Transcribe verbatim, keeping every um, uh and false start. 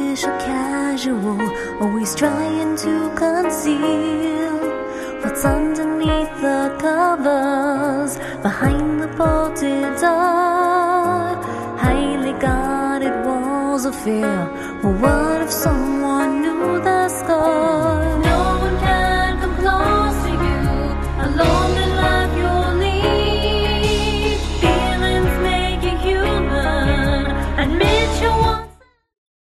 boyish or casual, always trying to conceal what's underneath the covers, behind the bolted door, highly guarded walls of fear. Well, what if someone knew the score?